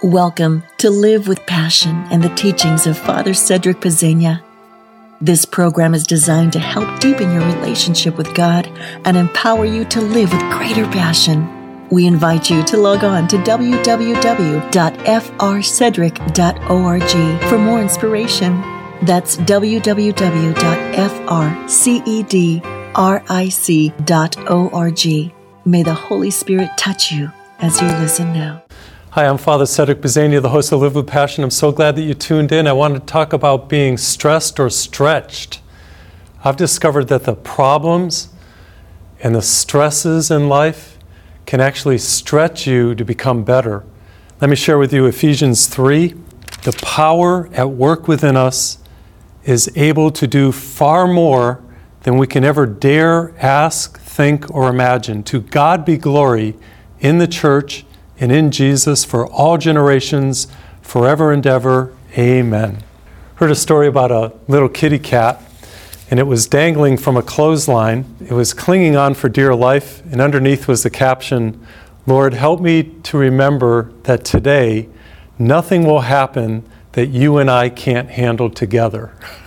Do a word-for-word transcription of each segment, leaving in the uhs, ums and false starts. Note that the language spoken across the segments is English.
Welcome to Live with Passion and the teachings of Father Cedric Pezzegna. This program is designed to help deepen your relationship with God and empower you to live with greater passion. We invite you to log on to w w w dot f r cedric dot org for more inspiration. That's w w w dot f r cedric dot org. May the Holy Spirit touch you as you listen now. Hi, I'm Father Cedric Pezzegna, the host of Live with Passion. I'm so glad that you tuned in. I want to talk about being stressed or stretched. I've discovered that the problems and the stresses in life can actually stretch you to become better. Let me share with you Ephesians three. The power at work within us is able to do far more than we can ever dare ask, think, or imagine. To God be glory in the church and in Jesus for all generations, forever and ever. Amen. Heard a story about a little kitty cat, and it was dangling from a clothesline. It was clinging on for dear life, and underneath was the caption, "Lord, help me to remember that today nothing will happen that you and I can't handle together."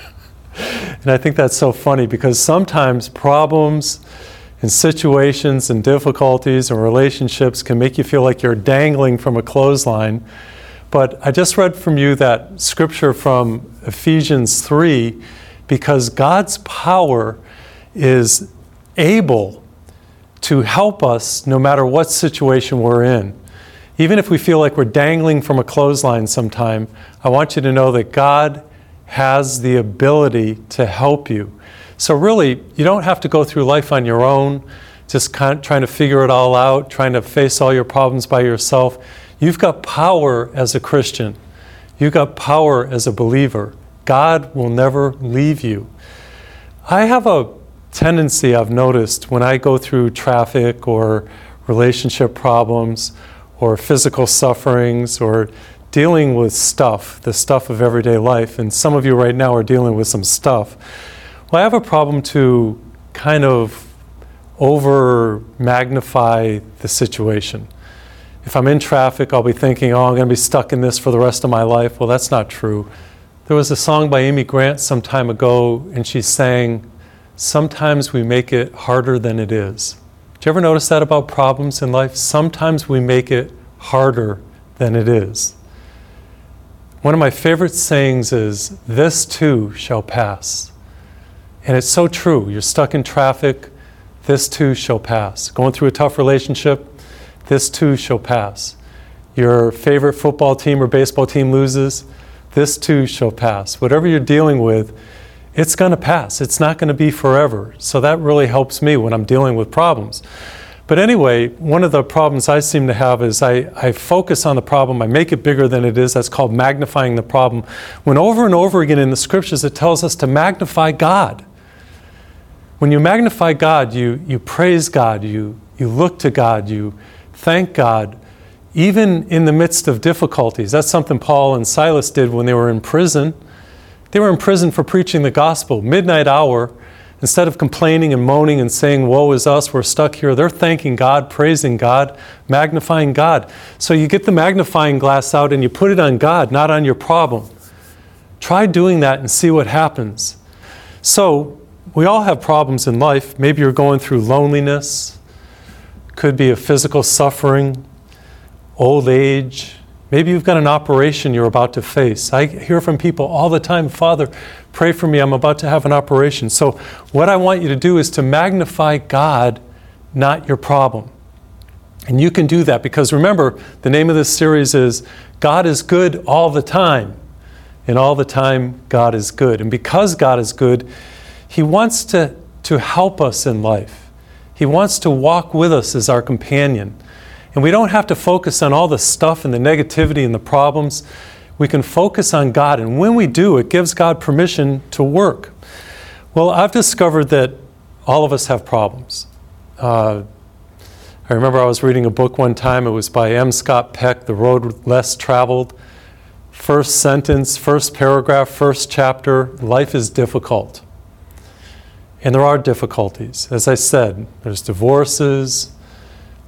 And I think that's so funny because sometimes problems and situations and difficulties and relationships can make you feel like you're dangling from a clothesline. But I just read from you that scripture from Ephesians three because God's power is able to help us no matter what situation we're in. Even if we feel like we're dangling from a clothesline sometime, I want you to know that God has the ability to help you. So really, you don't have to go through life on your own, just kind of trying to figure it all out, trying to face all your problems by yourself. You've got power as a Christian. You've got power as a believer. God will never leave you. I have a tendency I've noticed when I go through traffic or relationship problems or physical sufferings or dealing with stuff, the stuff of everyday life, and some of you right now are dealing with some stuff. Well, I have a problem to kind of over magnify the situation. If I'm in traffic, I'll be thinking, oh, I'm going to be stuck in this for the rest of my life. Well, that's not true. There was a song by Amy Grant some time ago, and she sang, "Sometimes we make it harder than it is." Did you ever notice that about problems in life? Sometimes we make it harder than it is. One of my favorite sayings is, "This too shall pass." And it's so true. You're stuck in traffic, this too shall pass. Going through a tough relationship, this too shall pass. Your favorite football team or baseball team loses, this too shall pass. Whatever you're dealing with, it's going to pass. It's not going to be forever. So that really helps me when I'm dealing with problems. But anyway, one of the problems I seem to have is I, I focus on the problem, I make it bigger than it is. That's called magnifying the problem. When over and over again in the scriptures it tells us to magnify God. When you magnify God, you, you praise God, you, you look to God, you thank God, even in the midst of difficulties. That's something Paul and Silas did when they were in prison. They were in prison for preaching the gospel, midnight hour. Instead of complaining and moaning and saying, woe is us, we're stuck here, they're thanking God, praising God, magnifying God. So you get the magnifying glass out and you put it on God, not on your problem. Try doing that and see what happens. So, we all have problems in life. Maybe you're going through loneliness, could be a physical suffering, old age. Maybe you've got an operation you're about to face. I hear from people all the time, "Father, pray for me, I'm about to have an operation." So what I want you to do is to magnify God, not your problem. And you can do that because remember, the name of this series is God is good all the time. And all the time, God is good. And because God is good, He wants to, to help us in life. He wants to walk with us as our companion. And we don't have to focus on all the stuff and the negativity and the problems. We can focus on God. And when we do, it gives God permission to work. Well, I've discovered that all of us have problems. Uh, I remember I was reading a book one time. It was by M. Scott Peck, The Road Less Traveled. First sentence, first paragraph, first chapter, life is difficult. And there are difficulties. As I said, there's divorces,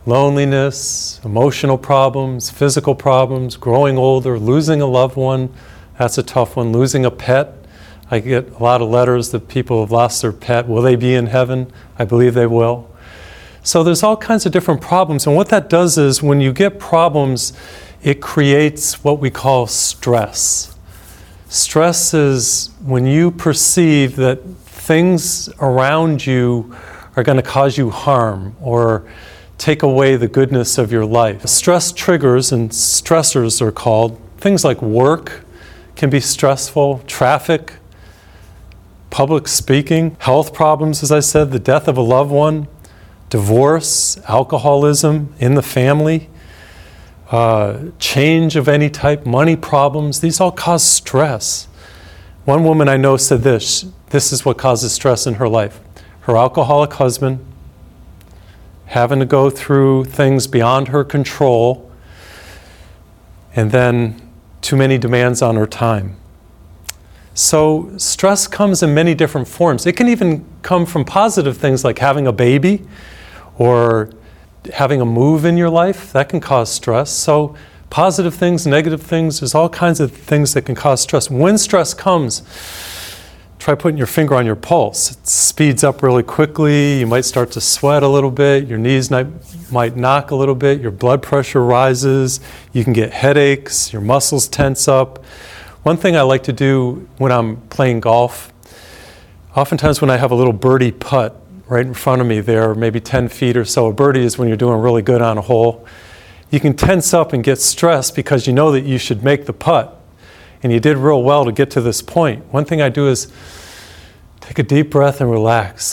loneliness, emotional problems, physical problems, growing older, losing a loved one. That's a tough one. Losing a pet. I get a lot of letters that people have lost their pet. Will they be in heaven? I believe they will. So there's all kinds of different problems. And what that does is when you get problems, it creates what we call stress. Stress is when you perceive that things around you are going to cause you harm or take away the goodness of your life. Stress triggers, and stressors are called, things like work can be stressful, traffic, public speaking, health problems, as I said, the death of a loved one, divorce, alcoholism in the family, uh, change of any type, money problems. These all cause stress. One woman I know said this, this is what causes stress in her life. Her alcoholic husband, having to go through things beyond her control, and then too many demands on her time. So stress comes in many different forms. It can even come from positive things like having a baby or having a move in your life. That can cause stress. So positive things, negative things, there's all kinds of things that can cause stress. When stress comes, try putting your finger on your pulse. It speeds up really quickly. You might start to sweat a little bit. Your knees might, might knock a little bit. Your blood pressure rises. You can get headaches. Your muscles tense up. One thing I like to do when I'm playing golf, oftentimes when I have a little birdie putt right in front of me there, maybe ten feet or so, a birdie is when you're doing really good on a hole. You can tense up and get stressed because you know that you should make the putt. And you did real well to get to this point. One thing I do is take a deep breath and relax.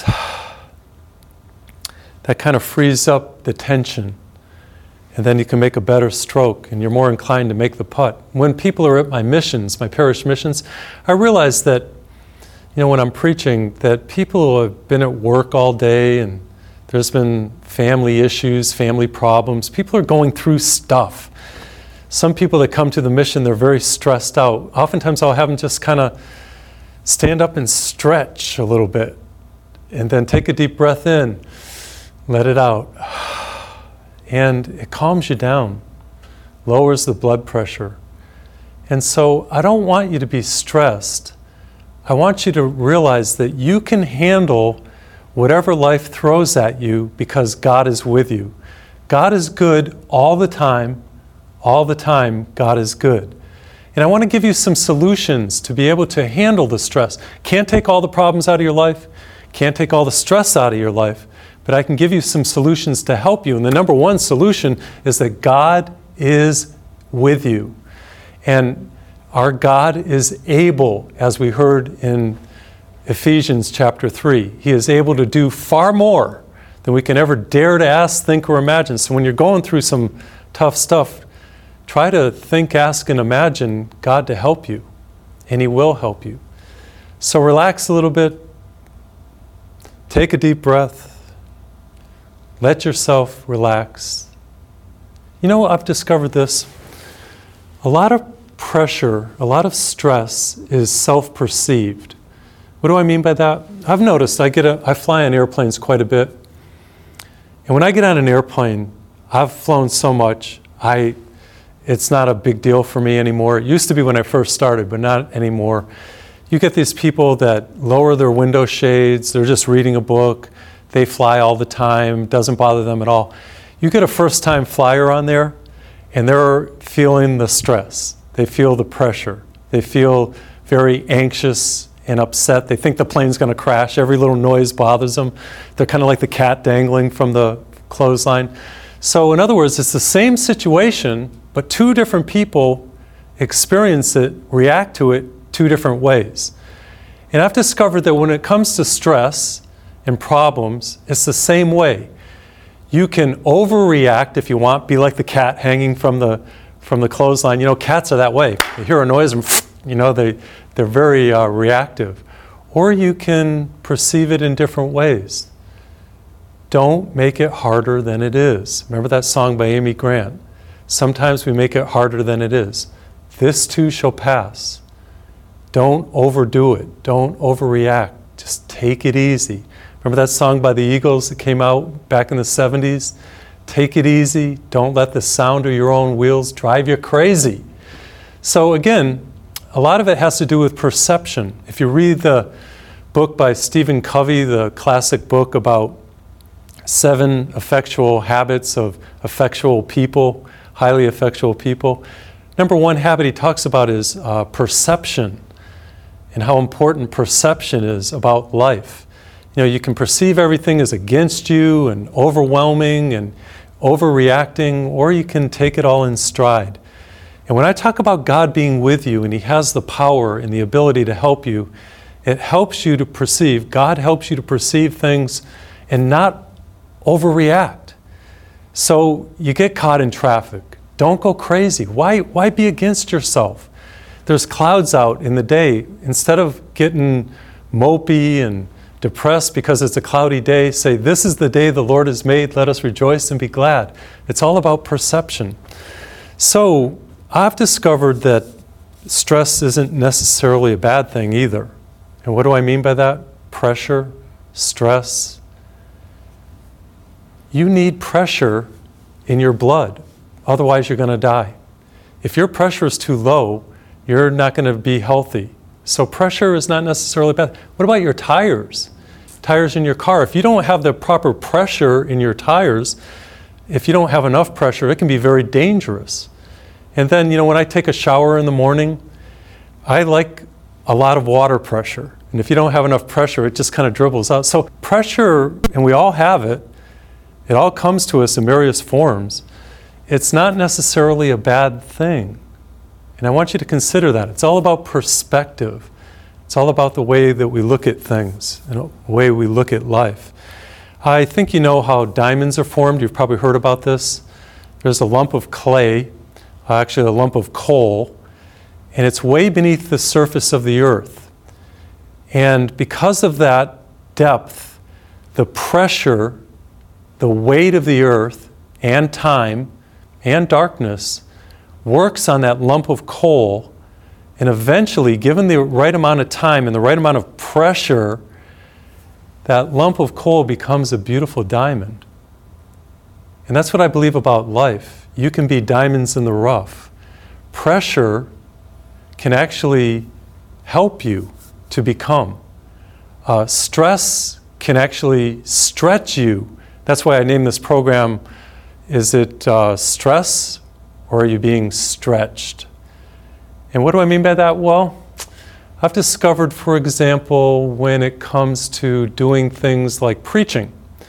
That kind of frees up the tension. And then you can make a better stroke and you're more inclined to make the putt. When people are at my missions, my parish missions, I realize that, you know, when I'm preaching, that people have been at work all day and there's been family issues, family problems. People are going through stuff. Some people that come to the mission, they're very stressed out. Oftentimes I'll have them just kind of stand up and stretch a little bit and then take a deep breath in, let it out. And it calms you down, lowers the blood pressure. And so I don't want you to be stressed. I want you to realize that you can handle whatever life throws at you because God is with you. God is good all the time. All the time, God is good. And I want to give you some solutions to be able to handle the stress. Can't take all the problems out of your life, can't take all the stress out of your life, but I can give you some solutions to help you. And the number one solution is that God is with you. And our God is able, as we heard in Ephesians chapter three, He is able to do far more than we can ever dare to ask, think, or imagine. So when you're going through some tough stuff, try to think, ask, and imagine God to help you, and He will help you. So relax a little bit, take a deep breath, let yourself relax. You know, I've discovered this. A lot of pressure, a lot of stress is self-perceived. What do I mean by that? I've noticed I get a, I fly on airplanes quite a bit, and when I get on an airplane, I've flown so much, I it's not a big deal for me anymore. It used to be when I first started, but not anymore. You get these people that lower their window shades, they're just reading a book, they fly all the time, doesn't bother them at all. You get a first-time flyer on there, and they're feeling the stress. They feel the pressure. They feel very anxious and upset. They think the plane's going to crash. Every little noise bothers them. They're kind of like the cat dangling from the clothesline. So in other words, it's the same situation, but two different people experience it, react to it two different ways. And I've discovered that when it comes to stress and problems, it's the same way. You can overreact if you want, be like the cat hanging from the from the clothesline. You know, cats are that way. They hear a noise and, you know, they, they're very uh, reactive. Or you can perceive it in different ways. Don't make it harder than it is. Remember that song by Amy Grant? Sometimes we make it harder than it is. This too shall pass. Don't overdo it. Don't overreact. Just take it easy. Remember that song by the Eagles that came out back in the seventies? Take it easy. Don't let the sound of your own wheels drive you crazy. So again, a lot of it has to do with perception. If you read the book by Stephen Covey, the classic book about seven effectual habits of effectual people, highly effectual people, number one habit he talks about is uh, perception, and how important perception is about life. You know, you can perceive everything as against you and overwhelming and overreacting, or you can take it all in stride. And when I talk about God being with you and He has the power and the ability to help you, it helps you to perceive, God helps you to perceive things and not overreact. So you get caught in traffic. Don't go crazy. Why, why be against yourself? There's clouds out in the day. Instead of getting mopey and depressed because it's a cloudy day, say, this is the day the Lord has made. Let us rejoice and be glad. It's all about perception. So I've discovered that stress isn't necessarily a bad thing either. And what do I mean by that? Pressure, stress. You need pressure in your blood. Otherwise, you're going to die. If your pressure is too low, you're not going to be healthy. So pressure is not necessarily bad. What about your tires? Tires in your car. If you don't have the proper pressure in your tires, if you don't have enough pressure, it can be very dangerous. And then, you know, when I take a shower in the morning, I like a lot of water pressure. And if you don't have enough pressure, it just kind of dribbles out. So pressure, and we all have it, it all comes to us in various forms. It's not necessarily a bad thing. And I want you to consider that. It's all about perspective. It's all about the way that we look at things, and the way we look at life. I think you know how diamonds are formed. You've probably heard about this. There's a lump of clay, actually a lump of coal, and it's way beneath the surface of the earth. And because of that depth, the pressure, the weight of the earth, and time, and darkness, works on that lump of coal, and eventually, given the right amount of time and the right amount of pressure, that lump of coal becomes a beautiful diamond. And that's what I believe about life. You can be diamonds in the rough. Pressure can actually help you to become. Uh, stress can actually stretch you. That's why I named this program, is it uh, stress, or are you being stretched? And what do I mean by that? Well, I've discovered, for example, when it comes to doing things like preaching,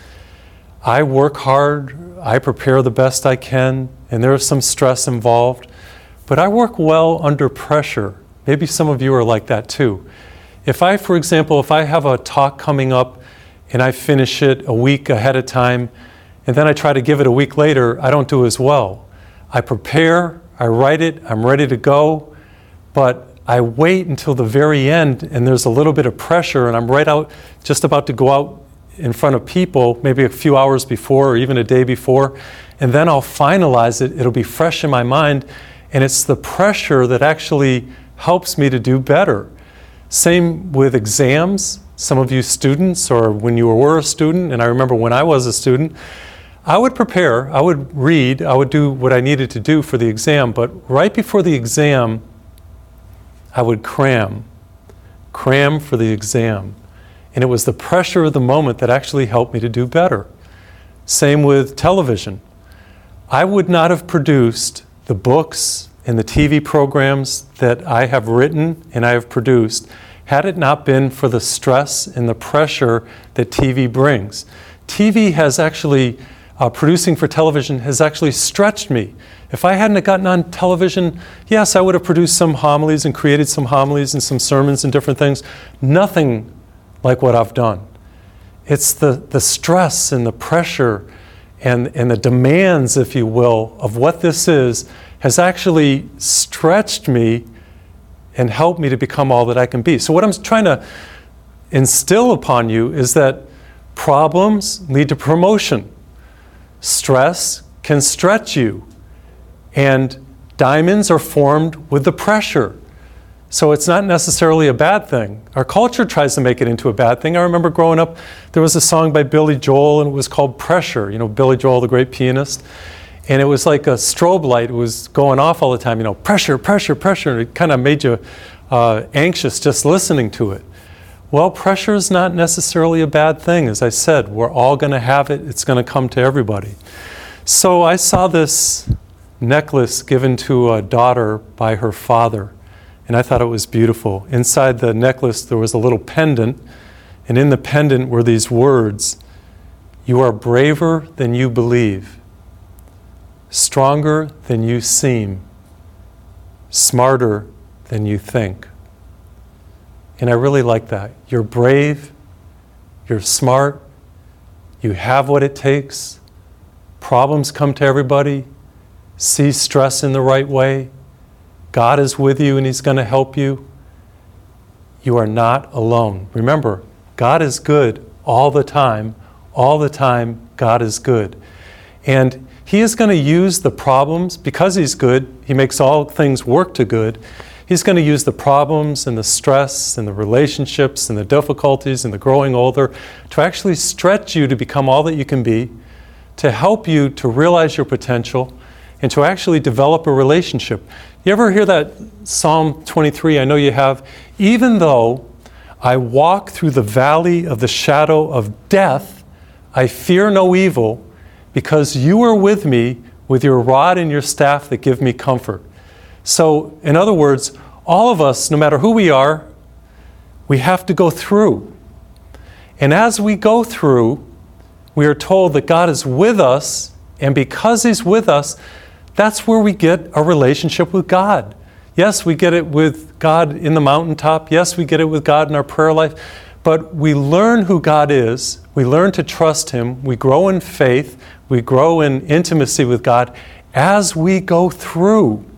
I work hard, I prepare the best I can, and there is some stress involved, but I work well under pressure. Maybe some of you are like that too. If I, for example, if I have a talk coming up and I finish it a week ahead of time, and then I try to give it a week later, I don't do as well. I prepare, I write it, I'm ready to go, but I wait until the very end and there's a little bit of pressure and I'm right out, just about to go out in front of people, maybe a few hours before or even a day before, and then I'll finalize it. It'll be fresh in my mind, and it's the pressure that actually helps me to do better. Same with exams. Some of you students, or when you were a student, and I remember when I was a student, I would prepare, I would read, I would do what I needed to do for the exam, but right before the exam, I would cram, cram for the exam. And it was the pressure of the moment that actually helped me to do better. Same with television. I would not have produced the books and the T V programs that I have written and I have produced had it not been for the stress and the pressure that T V brings. T V has actually, uh, producing for television has actually stretched me. If I hadn't gotten on television, yes, I would have produced some homilies and created some homilies and some sermons and different things. Nothing like what I've done. It's the, the stress and the pressure and, and the demands, if you will, of what this is has actually stretched me and helped me to become all that I can be. So what I'm trying to instill upon you is that problems lead to promotion. Stress can stretch you. And diamonds are formed with the pressure. So it's not necessarily a bad thing. Our culture tries to make it into a bad thing. I remember growing up, there was a song by Billy Joel, and it was called Pressure. You know, Billy Joel, the great pianist. And it was like a strobe light. It was going off all the time, you know, pressure, pressure, pressure. And it kind of made you uh, anxious just listening to it. Well, pressure is not necessarily a bad thing. As I said, we're all going to have it. It's going to come to everybody. So I saw this necklace given to a daughter by her father. And I thought it was beautiful. Inside the necklace, there was a little pendant. And in the pendant were these words: "You are braver than you believe, stronger than you seem, smarter than you think." And I really like that. You're brave, you're smart, you have what it takes. Problems come to everybody. See stress in the right way. God is with you and He's going to help you. You are not alone. Remember, God is good all the time. All the time, God is good. And He is going to use the problems, because He's good, He makes all things work to good. He's going to use the problems and the stress and the relationships and the difficulties and the growing older to actually stretch you to become all that you can be, to help you to realize your potential, and to actually develop a relationship. You ever hear that Psalm twenty-three? I know you have. Even though I walk through the valley of the shadow of death, I fear no evil, because you are with me with your rod and your staff that give me comfort. So, in other words, all of us, no matter who we are, we have to go through. And as we go through, we are told that God is with us, and because He's with us, that's where we get a relationship with God. Yes, we get it with God in the mountaintop. Yes, we get it with God in our prayer life. But we learn who God is. We learn to trust Him. We grow in faith. We grow in intimacy with God as we go through.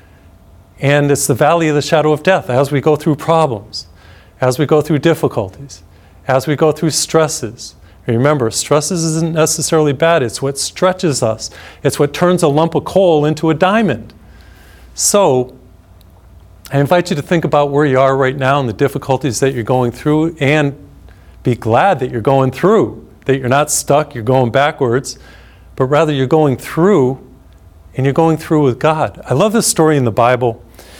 And it's the valley of the shadow of death as we go through problems, as we go through difficulties, as we go through stresses. Remember, stresses isn't necessarily bad. It's what stretches us. It's what turns a lump of coal into a diamond. So, I invite you to think about where you are right now and the difficulties that you're going through, and be glad that you're going through, that you're not stuck, you're going backwards, but rather you're going through, and you're going through with God. I love this story in the Bible.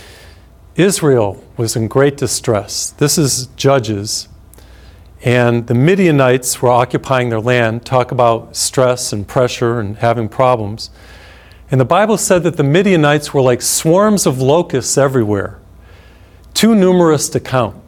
Israel was in great distress. This is Judges. And the Midianites were occupying their land. Talk about stress and pressure and having problems. And the Bible said that the Midianites were like swarms of locusts everywhere, too numerous to count.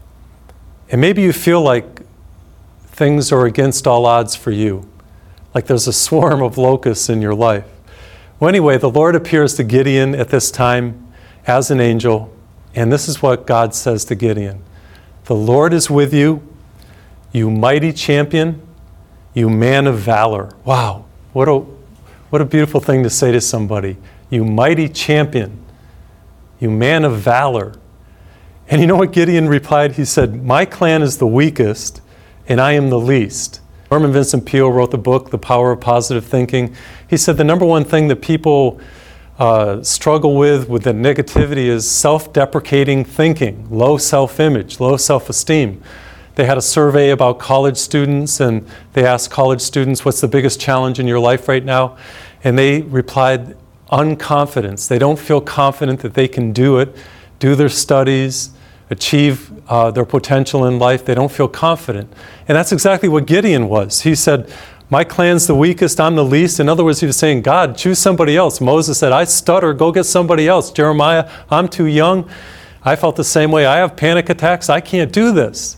And maybe you feel like things are against all odds for you, like there's a swarm of locusts in your life. Well, anyway, the Lord appears to Gideon at this time as an angel, and this is what God says to Gideon: "The Lord is with you, you mighty champion, you man of valor." Wow, what a what a beautiful thing to say to somebody. You mighty champion, you man of valor. And you know what Gideon replied? He said, "My clan is the weakest, and I am the least." Norman Vincent Peale wrote the book, The Power of Positive Thinking. He said the number one thing that people uh, struggle with, with the negativity, is self-deprecating thinking, low self-image, low self-esteem. They had a survey about college students, and they asked college students, what's the biggest challenge in your life right now? And they replied, unconfidence. They don't feel confident that they can do it, do their studies, achieve uh, their potential in life. They don't feel confident. And that's exactly what Gideon was. He said, my clan's the weakest, I'm the least. In other words, he was saying, God, choose somebody else. Moses said, I stutter, go get somebody else. Jeremiah, I'm too young. I felt the same way. I have panic attacks. I can't do this.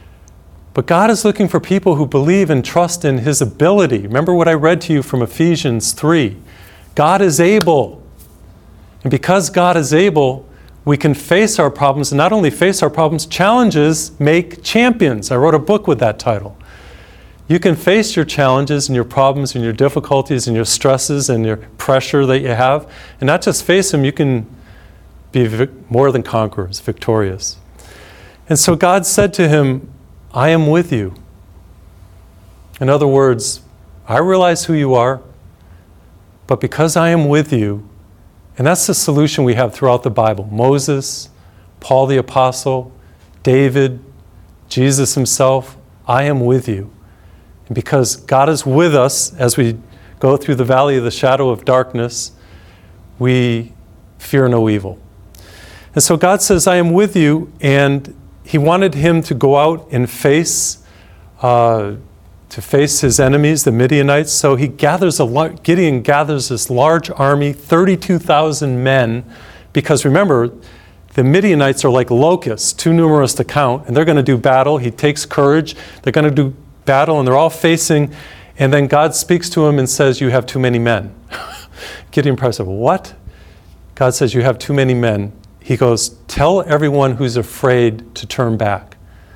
But God is looking for people who believe and trust in His ability. Remember what I read to you from Ephesians three. God is able. And because God is able, we can face our problems, and not only face our problems, challenges make champions. I wrote a book with that title. You can face your challenges and your problems and your difficulties and your stresses and your pressure that you have, and not just face them, you can be vic- more than conquerors, victorious. And so God said to him, I am with you. In other words, I realize who you are, but because I am with you, and that's the solution we have throughout the Bible. Moses, Paul the Apostle, David, Jesus himself, I am with you. And because God is with us as we go through the valley of the shadow of darkness, we fear no evil. And so God says, I am with you, and he wanted him to go out and face uh, to face his enemies, the Midianites. So he gathers a Gideon gathers this large army, thirty-two thousand men, because remember, the Midianites are like locusts, too numerous to count, and they're going to do battle. He takes courage. They're going to do battle, and they're all facing, and then God speaks to him and says, you have too many men. Gideon Price said, what? God says, you have too many men. He goes, tell everyone who's afraid to turn back.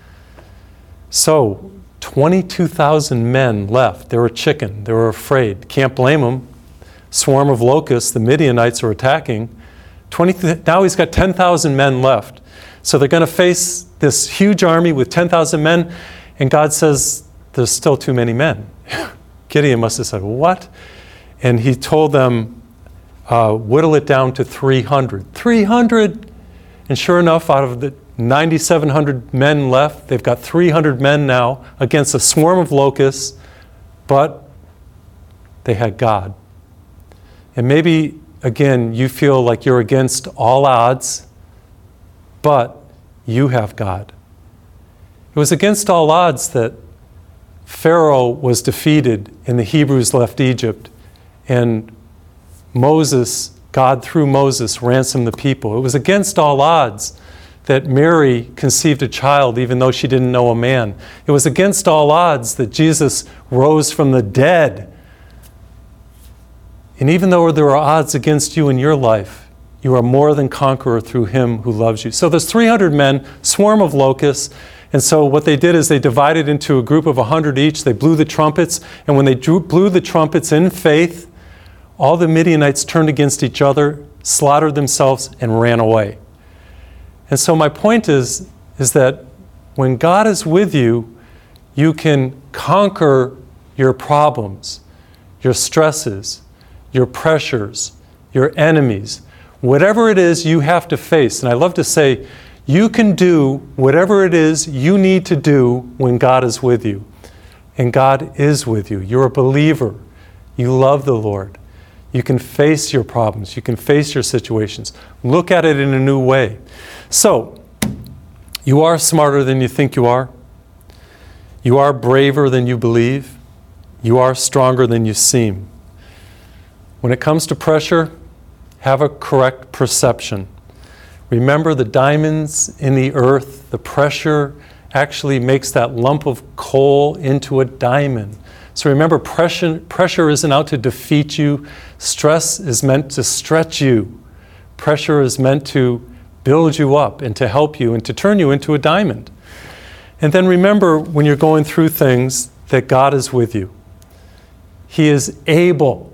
So, twenty-two thousand men left. They were chicken. They were afraid. Can't blame them. Swarm of locusts, the Midianites are attacking. twenty, now he's got ten thousand men left. So they're going to face this huge army with ten thousand men, and God says, there's still too many men. Gideon must have said, what? And he told them, uh, whittle it down to three hundred. three hundred! And sure enough, out of the nine thousand seven hundred men left, they've got three hundred men now against a swarm of locusts, but they had God. And maybe, again, you feel like you're against all odds, but you have God. It was against all odds that Pharaoh was defeated and the Hebrews left Egypt, and Moses, God through Moses, ransomed the people. It was against all odds that Mary conceived a child even though she didn't know a man. It was against all odds that Jesus rose from the dead. And even though there are odds against you in your life, you are more than conqueror through him who loves you. So there's three hundred men, swarm of locusts, and so what they did is they divided into a group of one hundred each. They blew the trumpets, and when they drew, blew the trumpets in faith, all the Midianites turned against each other, slaughtered themselves, and ran away. And so my point is, is that when God is with you, you can conquer your problems, your stresses, your pressures, your enemies, whatever it is you have to face. And I love to say, you can do whatever it is you need to do when God is with you. And God is with you. You're a believer. You love the Lord. You can face your problems. You can face your situations. Look at it in a new way. So, you are smarter than you think you are. You are braver than you believe. You are stronger than you seem. When it comes to pressure, have a correct perception. Remember, the diamonds in the earth, the pressure actually makes that lump of coal into a diamond. So remember, pressure, pressure isn't out to defeat you. Stress is meant to stretch you. Pressure is meant to build you up and to help you and to turn you into a diamond. And then remember, when you're going through things, that God is with you. He is able.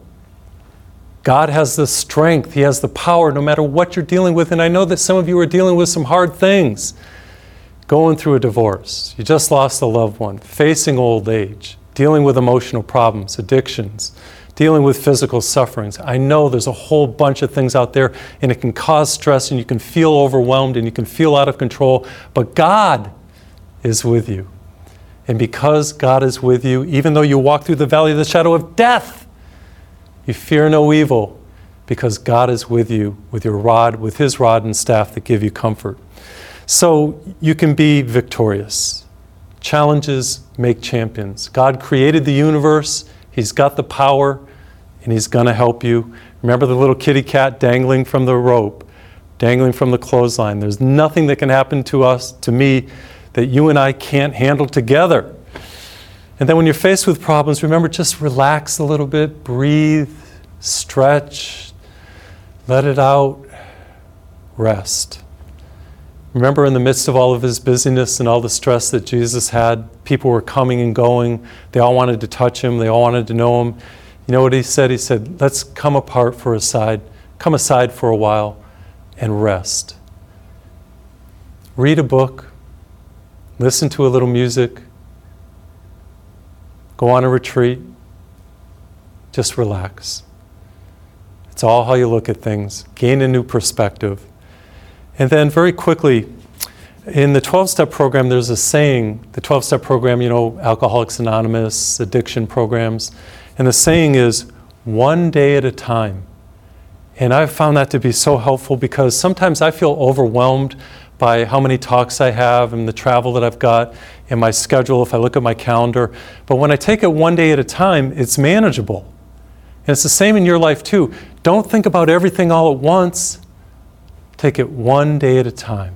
God has the strength. He has the power no matter what you're dealing with. And I know that some of you are dealing with some hard things. Going through a divorce. You just lost a loved one. Facing old age. Dealing with emotional problems, addictions. Dealing with physical sufferings. I know there's a whole bunch of things out there, and it can cause stress, and you can feel overwhelmed, and you can feel out of control. But God is with you. And because God is with you, even though you walk through the valley of the shadow of death, you fear no evil, because God is with you with your rod, with his rod and staff that give you comfort. So you can be victorious. Challenges make champions. God created the universe. He's got the power, and he's going to help you. Remember the little kitty cat dangling from the rope, dangling from the clothesline. There's nothing that can happen to us, to me, that you and I can't handle together. And then when you're faced with problems, remember, just relax a little bit, breathe, stretch, let it out, rest. Remember, in the midst of all of his busyness and all the stress that Jesus had, people were coming and going. They all wanted to touch him. They all wanted to know him. You know what he said? He said, let's come apart for a side, come aside for a while and rest. Read a book, listen to a little music, go on a retreat, just relax. It's all how you look at things. Gain a new perspective. And then very quickly, in the twelve-step program, there's a saying, the twelve-step program, you know, Alcoholics Anonymous, addiction programs, and the saying is, one day at a time. And I've found that to be so helpful because sometimes I feel overwhelmed by how many talks I have and the travel that I've got and my schedule if I look at my calendar. But when I take it one day at a time, it's manageable. And it's the same in your life too. Don't think about everything all at once. Take it one day at a time.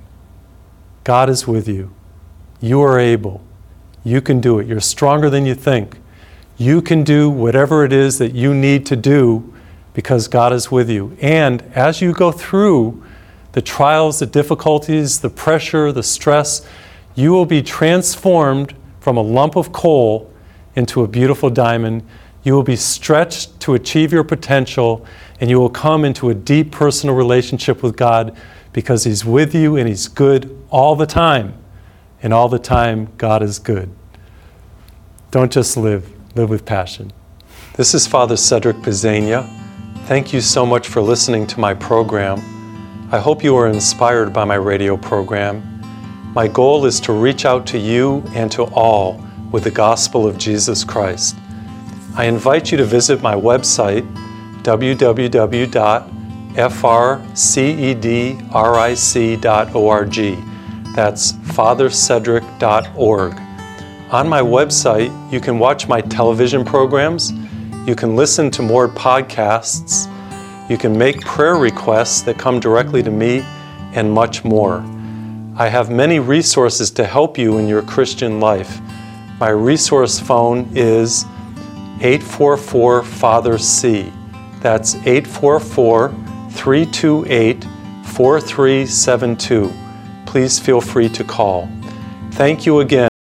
God is with you. You are able. You can do it. You're stronger than you think. You can do whatever it is that you need to do because God is with you. And as you go through the trials, the difficulties, the pressure, the stress, you will be transformed from a lump of coal into a beautiful diamond. You will be stretched to achieve your potential, and you will come into a deep personal relationship with God because He's with you and He's good all the time. And all the time, God is good. Don't just live, live with passion. This is Father Cedric Bezania. Thank you so much for listening to my program. I hope you are inspired by my radio program. My goal is to reach out to you and to all with the gospel of Jesus Christ. I invite you to visit my website, w w w dot f r cedric dot org. That's father cedric dot org. On my website, you can watch my television programs, you can listen to more podcasts, you can make prayer requests that come directly to me, and much more. I have many resources to help you in your Christian life. My resource phone is eight four four Father C. That's eight four four, three two eight, four three seven two. Please feel free to call. Thank you again.